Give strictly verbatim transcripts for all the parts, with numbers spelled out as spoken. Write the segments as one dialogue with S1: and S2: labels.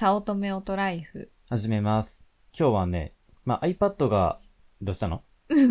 S1: 早乙女オトライフ。
S2: 始めます。今日はね、まあ、iPad が、どうしたの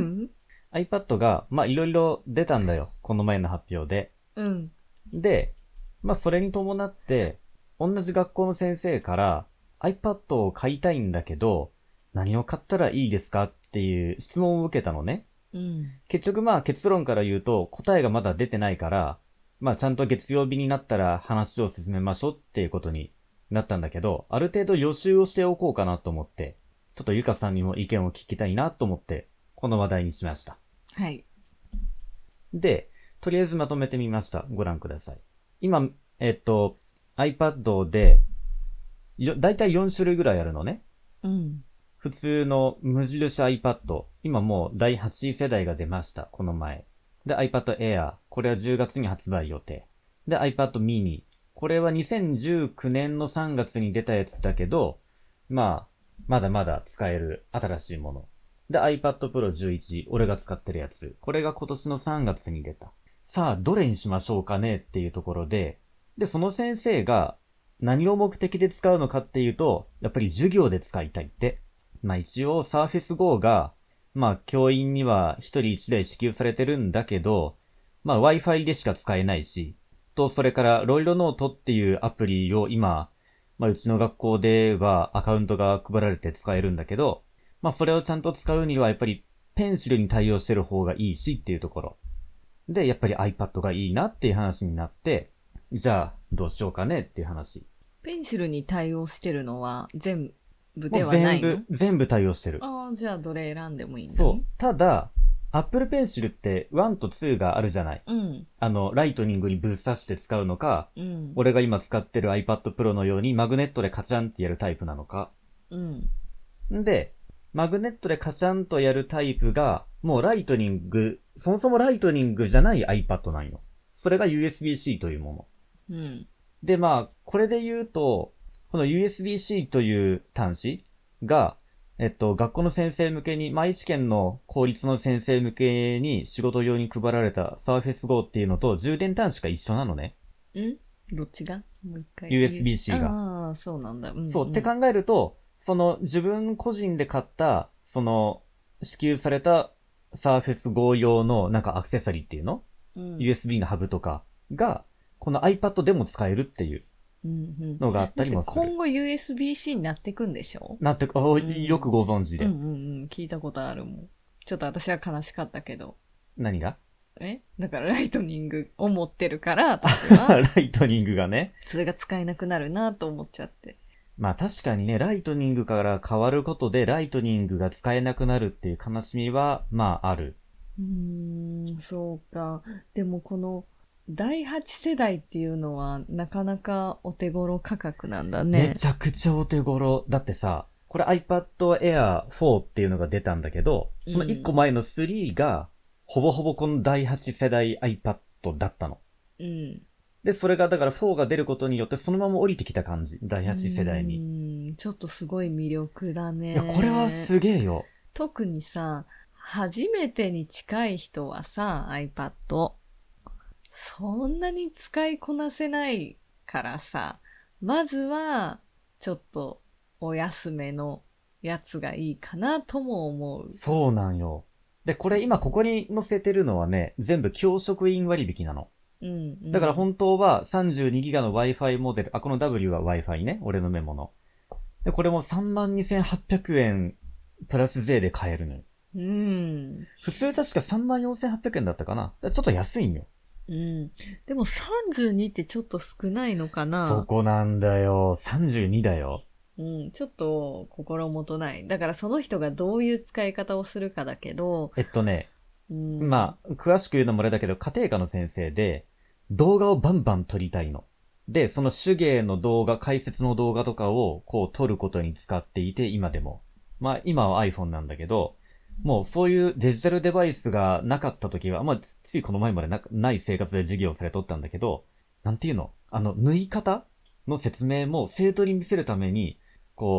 S2: ?iPad が、まあ、いろいろ出たんだよ。この前の発表で。
S1: うん。
S2: で、まあ、それに伴って、同じ学校の先生から iPad を買いたいんだけど、何を買ったらいいですかっていう質問を受けたのね。
S1: うん。
S2: 結局まあ結論から言うと答えがまだ出てないから、まあちゃんと月曜日になったら話を進めましょうっていうことになったんだけど、ある程度予習をしておこうかなと思って、ちょっとゆかさんにも意見を聞きたいなと思って、この話題にしました。
S1: はい。
S2: で、とりあえずまとめてみました。ご覧ください。今、えっと、iPad で、よ、だいたいよん種類ぐらいあるのね。
S1: うん。
S2: 普通の無印 iPad。今もうだいはち世代が出ました。この前。で、iPad Air。これはじゅうがつに発売予定。で、iPad mini。これはにせんじゅうきゅうねんのさんがつに出たやつだけど、まあ、まだまだ使える新しいもの。で、iPad Pro じゅういち。俺が使ってるやつ。これが今年のさんがつに出た。さあ、どれにしましょうかねっていうところで、で、その先生が何を目的で使うのかっていうと、やっぱり授業で使いたいって。まあ一応 Surface Go が、まあ教員には一人一台支給されてるんだけど、まあ Wi-Fi でしか使えないし、と、それからロイロノートっていうアプリを今、まあうちの学校ではアカウントが配られて使えるんだけど、まあそれをちゃんと使うにはやっぱりペンシルに対応してる方がいいしっていうところ。で、やっぱり iPad がいいなっていう話になって、じゃあどうしようかねっていう話。
S1: ペンシルに対応してるのは全部
S2: もう
S1: ではないの？
S2: 全部、全部対応してる。
S1: ああ、じゃあどれ選んでもいいんだね。
S2: そう。ただ、Apple Pencil っていちとにがあるじゃない。
S1: うん。
S2: あの、ライトニングにぶっ刺して使うのか、
S1: うん。
S2: 俺が今使ってる iPad Pro のようにマグネットでカチャンってやるタイプなのか。
S1: うん。
S2: んで、マグネットでカチャンとやるタイプが、もうライトニング、そもそもライトニングじゃない iPad なんよ。それが ユーエスビー-C というもの。
S1: うん。
S2: で、まあ、これで言うと、この ユーエスビー-C という端子が、えっと、学校の先生向けに、まあ、愛知県の公立の先生向けに仕事用に配られた Surface Go っていうのと充電端子が一緒なのね。
S1: んどっちがもう一回。
S2: ユーエスビー-C が。
S1: ああ、そうなんだ。うん、
S2: そう、
S1: うん、
S2: って考えると、その自分個人で買った、その支給された Surface Go 用のなんかアクセサリーっていうの、うん、ユーエスビー のハブとかが、この iPad でも使えるっていうのがあったりもする。
S1: うんうん、今後 ユーエスビー-C になってくんでしょ？
S2: なってく、うん、よくご存知で。
S1: うんうんうん、聞いたことあるもん。ちょっと私は悲しかったけど。
S2: 何が？
S1: えだからライトニングを持ってるから、私は。
S2: ライトニングがね。
S1: それが使えなくなるなと思っちゃって。
S2: まあ確かにね、ライトニングから変わることで、ライトニングが使えなくなるっていう悲しみは、まあある。
S1: うーん、そうか。でもこの、だいはち世代っていうのは、なかなかお手頃価格なんだね。
S2: めちゃくちゃお手頃。だってさ、これ iPad Air フォーっていうのが出たんだけど、そのいっこまえのスリーが、ほぼほぼこのだいはち世代 iPad だったの。
S1: うん。
S2: で、それがだからフォーが出ることによってそのまま降りてきた感じ。だいはち世代に。
S1: うん、ちょっとすごい魅力だね。
S2: いや、これはすげえよ。
S1: 特にさ、初めてに近い人はさ、iPad。そんなに使いこなせないからさ、まずは、ちょっとお安めのやつがいいかなとも思う。
S2: そうなんよ。で、これ今ここに載せてるのはね、全部教職員割引なの。
S1: うんうん、
S2: だから本当は さんじゅうにギガバイト の Wi-Fi モデル、あ、この W は Wi-Fi ね、俺のメモの。で、これも さんまんにせんはっぴゃくえんプラス税で買えるのよ。
S1: うん。
S2: 普通確か さんまんよんせんはっぴゃくえんだったかな。ちょっと安いんよ。
S1: うん。でもさんじゅうにってちょっと少ないのかな？
S2: そこなんだよ。さんじゅうにだよ。
S1: うん、ちょっと心もとない。だからその人がどういう使い方をするかだけど。
S2: えっとね、
S1: うん、
S2: まあ、詳しく言うのもあれだけど、家庭科の先生で、動画をバンバン撮りたいの。で、その手芸の動画、解説の動画とかをこう撮ることに使っていて、今でも。まあ、今は iPhone なんだけど、もうそういうデジタルデバイスがなかった時は、まあ、ついこの前まで な, ない生活で授業されとったんだけど、なんていうのあの、縫い方の説明も生徒に見せるために、こ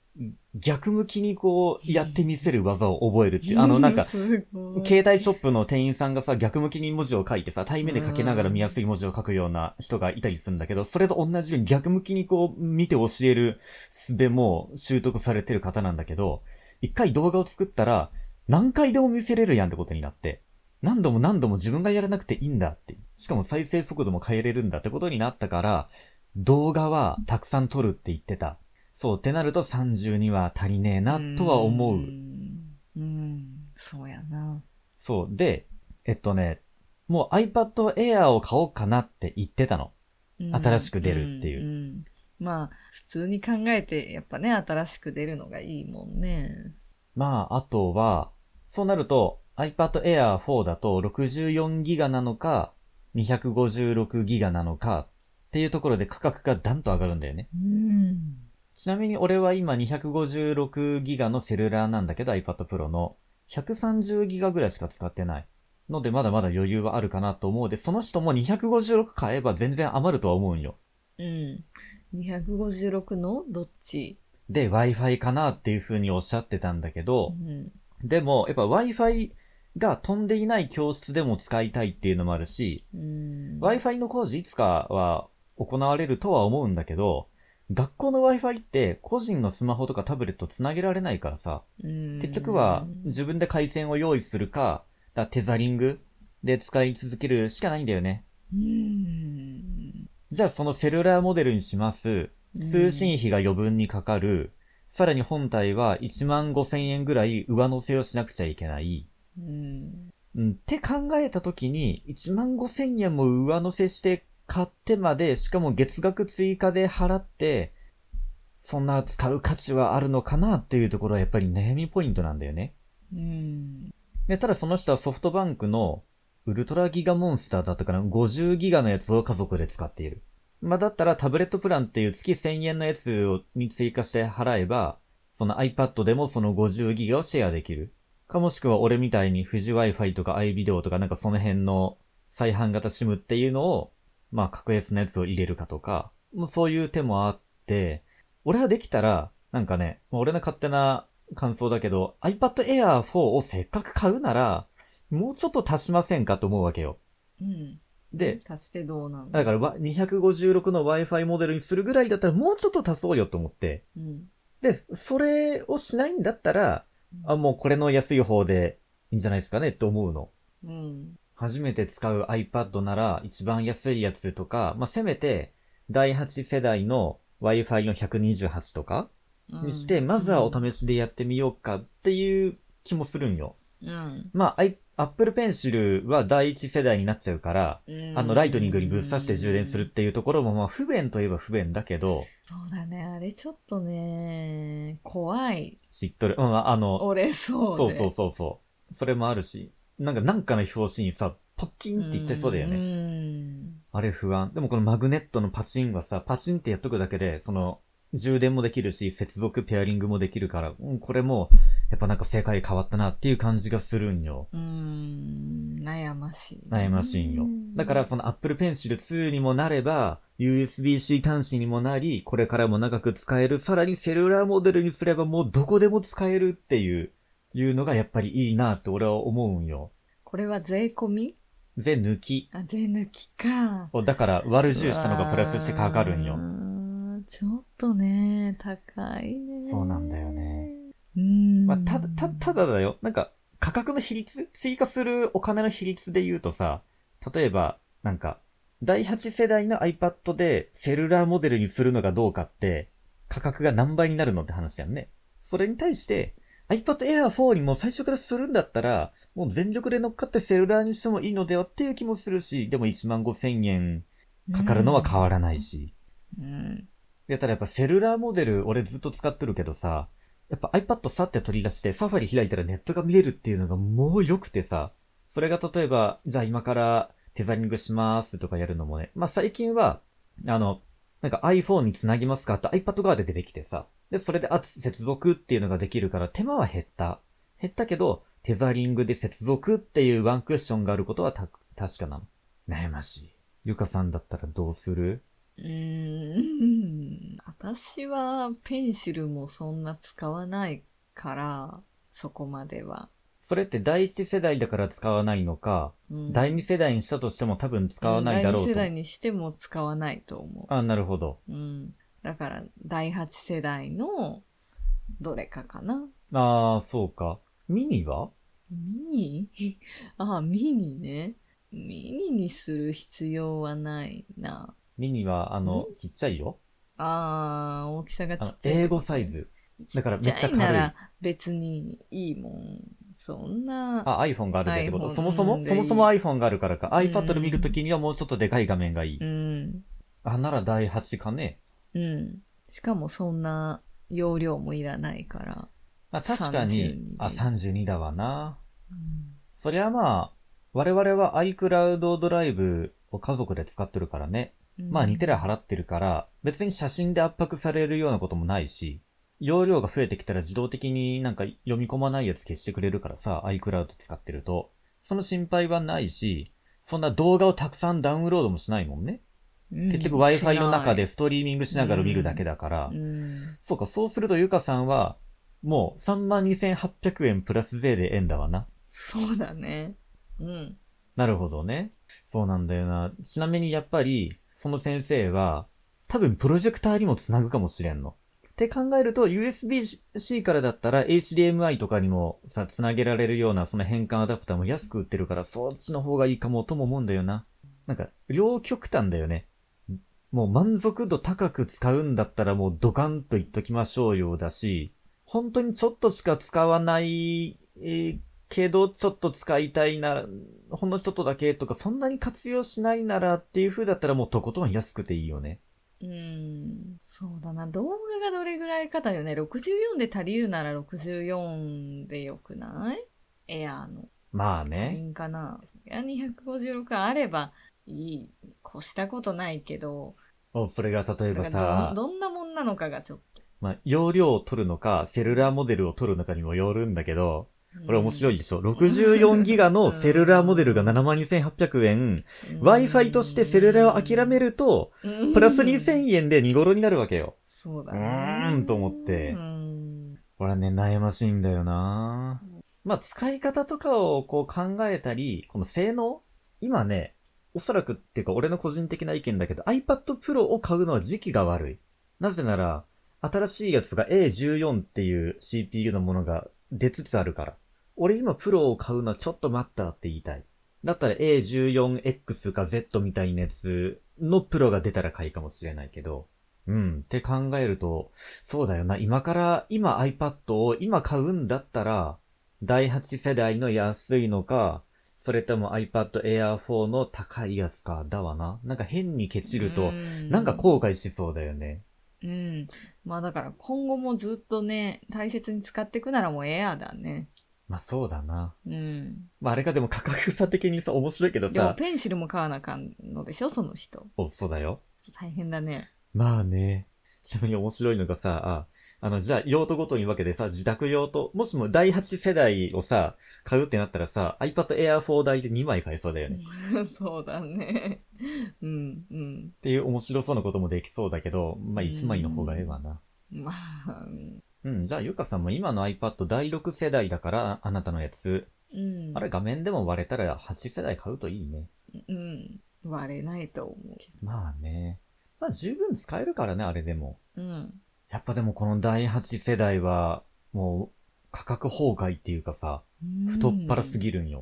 S2: 逆向きにこう、やってみせる技を覚えるっていう。あの、なんか、携帯ショップの店員さんがさ、逆向きに文字を書いてさ、対面で書きながら見やすい文字を書くような人がいたりするんだけど、それと同じように逆向きにこう、見て教える術も習得されてる方なんだけど、一回動画を作ったら、何回でも見せれるやんってことになって、何度も何度も自分がやらなくていいんだって、しかも再生速度も変えれるんだってことになったから、動画はたくさん撮るって言ってた。そうってなるとさんじゅうには足りねえなとは思う。う
S1: ーん、うーん、そうやな。
S2: そう。で、えっとね、もう iPad Air を買おうかなって言ってたの。新しく出るっていう。
S1: んうん、まあ、普通に考えて、やっぱね、新しく出るのがいいもんね。
S2: まあ、あとは、そうなると iPad Air フォーだと ろくじゅうよんギガ なのか にひゃくごじゅうろくギガ なのかっていうところで価格がダンと上がるんだよね。
S1: うん。
S2: ちなみに俺は今 にひゃくごじゅうろくギガ のセルラーなんだけど iPad Pro の ひゃくさんじゅうギガ ぐらいしか使ってない。のでまだまだ余裕はあるかなと思うで、その人もにひゃくごじゅうろく買えば全然余るとは思うんよ。
S1: うん。にひゃくごじゅうろくのどっち？
S2: で、Wi-Fi かなっていう風におっしゃってたんだけど、
S1: うん、
S2: でもやっぱ Wi-Fi が飛んでいない教室でも使いたいっていうのもあるし、
S1: うん、
S2: Wi-Fi の工事いつかは行われるとは思うんだけど、学校の Wi-Fi って個人のスマホとかタブレットつなげられないからさ、
S1: うん、
S2: 結局は自分で回線を用意するか、だテザリングで使い続けるしかないんだよね。
S1: うん、
S2: じゃあそのセルラーモデルにします。通信費が余分にかかる。さらに本体はいちまんごせんえんぐらい上乗せをしなくちゃいけない。
S1: うん、
S2: うん、って考えたときにいちまんごせんえんも上乗せして買ってまで、しかも月額追加で払って、そんな使う価値はあるのかなっていうところはやっぱり悩みポイントなんだよね。
S1: うん、
S2: で、ただその人はソフトバンクのウルトラギガモンスターだったかな ?ごじゅうギガのやつを家族で使っている。まあ、だったらタブレットプランっていう月せんえんのやつをに追加して払えば、その iPad でもそのごじゅうギガをシェアできる。かもしくは俺みたいに富士 Wi-Fi とか iVideo とかなんかその辺の再販型 SIM っていうのを、まあ格安のやつを入れるかとか、もうそういう手もあって、俺はできたら、なんかね、俺の勝手な感想だけど、iPad Air フォーをせっかく買うなら、もうちょっと足しませんかと思うわけよ。
S1: うん。
S2: で、
S1: 足してどうなん
S2: だからわにひゃくごじゅうろくの Wi-Fi モデルにするぐらいだったらもうちょっと足そうよと思って。
S1: うん。
S2: で、それをしないんだったら、あ、もうこれの安い方でいいんじゃないですかねって思うの。
S1: うん。
S2: 初めて使う iPad なら一番安いやつとか、まあ、せめてだいはち世代の Wi-Fi のひゃくにじゅうはちとかにして、まずはお試しでやってみようかっていう気もするんよ。
S1: うん。
S2: まあ、Apple Pencil はだいいち世代になっちゃうから、あの、ライトニングにぶっ刺して充電するっていうところも、まあ、不便といえば不便だけど、
S1: そうだね。あれちょっとね、怖い。
S2: 知っとる。うん、あの、
S1: 折れそうで。
S2: そうそうそうそう。それもあるし、なんか、なんかの表紙にさ、ポッキンっていっちゃいそうだよね。
S1: うん。
S2: あれ不安。でもこのマグネットのパチンはさ、パチンってやっとくだけで、その、充電もできるし、接続ペアリングもできるから、うん、これも、やっぱなんか世界変わったなっていう感じがするんよ。
S1: うーん、悩ましい。
S2: 悩ましいんよ。だからその Apple Pencil ツーにもなれば、ユーエスビー-C 端子にもなり、これからも長く使える、さらにセルラーモデルにすればもうどこでも使えるっていう、いうのがやっぱりいいなって俺は思うんよ。
S1: これは税込み？
S2: 税抜き。
S1: あ、税抜きか。
S2: だから割るじゅうしたのがプラスしてかかるんよ。
S1: ちょっとね、高いね。
S2: そうなんだよね。
S1: うーん。
S2: まあ、ただ、た、ただだよ。なんか、価格の比率追加するお金の比率で言うとさ、例えば、なんか、だいはち世代の iPad でセルラーモデルにするのがどうかって、価格が何倍になるのって話だよね。それに対して、iPad Air フォーにも最初からするんだったら、もう全力で乗っかってセルラーにしてもいいのではっていう気もするし、でもいちまんごせんえんかかるのは変わらないし。
S1: うん。
S2: やったらやっぱセルラーモデル俺ずっと使ってるけどさ、やっぱ iPad さって取り出してサファリ開いたらネットが見れるっていうのがもう良くてさ、それが例えば、じゃあ今からテザリングしますとかやるのもね、まあ最近は、あの、なんか iPhone につなぎますかって iPad 側で出てきてさ、で、それであ接続っていうのができるから手間は減った。減ったけど、テザリングで接続っていうワンクッションがあることはた確かなの。悩ましい。ゆかさんだったらどうする？
S1: うーん。私はペンシルもそんな使わないから、そこまでは。
S2: それって第一世代だから使わないのか、
S1: うん、
S2: 第二世代にしたとしても多分使わないだろうと。
S1: うん、第二世代にしても使わないと思う。
S2: あ、なるほど。
S1: うん。だから第八世代のどれかかな。
S2: ああ、そうか。ミニは
S1: ミニああ、ミニね。ミニにする必要はないな。
S2: ミニは、あの、ちっちゃいよ。
S1: ああ、大きさがちっちゃい。
S2: 英語サイズ。だからめっちゃ軽い。
S1: ちっちゃいなら別にいいもん。そんな。
S2: あ、iPhone があるでってこと。そもそも、
S1: うん、
S2: そもそも iPhone があるからか。
S1: うん、
S2: iPad で見るときにはもうちょっとでかい画面がいい。
S1: うん。
S2: あ、ならだいはちかね。
S1: うん。しかもそんな容量もいらないから。
S2: まあ確かに、あ、さんじゅうにだわな。うん、そりゃまあ、我々は iCloud ドライブを家族で使ってるからね。うん、まあにテラ払ってるから、別に写真で圧迫されるようなこともないし、容量が増えてきたら自動的になんか読み込まないやつ消してくれるからさ、iCloud 使ってると。その心配はないし、そんな動画をたくさんダウンロードもしないもんね。うん、結局 Wi-Fi の中でストリーミングしながら見るだけだから。うんうん、そうか、そうするとゆかさんは、もう さんまんにせんはっぴゃくえんプラス税で円だわな。
S1: そうだね。うん。
S2: なるほどね。そうなんだよな。ちなみにやっぱり、その先生は、多分プロジェクターにもつなぐかもしれんの。って考えると ユーエスビー-C からだったら エイチディーエムアイ とかにもさ、つなげられるようなその変換アダプターも安く売ってるからそっちの方がいいかもとも思うんだよな。なんか、両極端だよね。もう満足度高く使うんだったらもうドカンと言っときましょうよだし、本当にちょっとしか使わない、えー、けどちょっと使いたいなら、ほんのちょっとだけとかそんなに活用しないならっていう風だったらもうとことん安くていいよね。
S1: うーん、そうだな。動画がどれぐらいかだよね。ろくじゅうよんで足りるならろくじゅうよんでよくない？エアーの。
S2: まあね。
S1: 足りんかな。いや、にひゃくごじゅうろくあればいい。越したことないけど。
S2: お、それが例えばさ
S1: ど、どんなもんなのかがちょっと。
S2: まあ、容量を取るのか、セルラーモデルを取るのかにもよるんだけど、これ面白いでしょ、うん、ろくじゅうよんギガのセルラーモデルが ななまんにせんはっぴゃくえん、うん、Wi-Fi としてセルラーを諦めると、うん、プラスにせんえんでに頃になるわけよ。
S1: そうだね。
S2: うーんと思って。うん、これはね、悩ましいんだよな。まあ、使い方とかをこう考えたり、この性能今ね、おそらくっていうか俺の個人的な意見だけど iPad Pro を買うのは時期が悪い。なぜなら、新しいやつが エーじゅうよん っていう シーピーユー のものが出つつあるから。俺今プロを買うのはちょっと待ったって言いたい。だったら エーじゅうよんエックス か Z みたいなやつのプロが出たら買いかもしれないけど。うん。って考えると、そうだよな。今から、今 iPad を今買うんだったら、だいはち世代の安いのか、それとも iPad Air フォーの高いやつか、だわな。なんか変にケチると、なんか後悔しそうだよね。
S1: うん。まあだから今後もずっとね、大切に使っていくならもうエアーだね。
S2: まあそうだな。
S1: うん。
S2: まああれかでも価格差的にさ、面白いけどさ。
S1: でもペンシルも買わなあかんのでしょ、その人。
S2: お、そうだよ。
S1: 大変だね。
S2: まあね。ちなみに面白いのがさ、あ、あの、じゃあ用途ごとに分けてさ、自宅用と、もしもだいはち世代をさ、買うってなったらさ、iPad Air フォー代でにまい買えそうだよね。
S1: そうだね。うん、うん。
S2: っていう面白そうなこともできそうだけど、まあいちまいの方がええわな。
S1: まあ、うん。
S2: うん、じゃあゆかさんも今の iPad だいろく世代だから、あなたのやつ。うん。あれ画面でも割れたらはち世代買うといいね。
S1: うん。割れないと思うけど。
S2: まあね。まあ十分使えるからね、あれでも。
S1: うん。
S2: やっぱでもこのだいはち世代は、もう価格崩壊っていうかさ、太っ腹すぎるんよ。うん、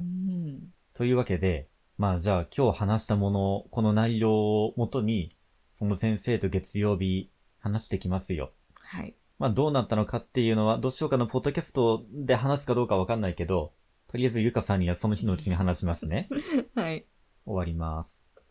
S2: というわけで、まあじゃあ今日話したもの、この内容をもとに、その先生と月曜日話してきますよ。
S1: はい。
S2: まあどうなったのかっていうのは、どうしようかな、ポッドキャストで話すかどうかわかんないけど、とりあえずゆかさんにはその日のうちに話しますね。
S1: はい。
S2: 終わります。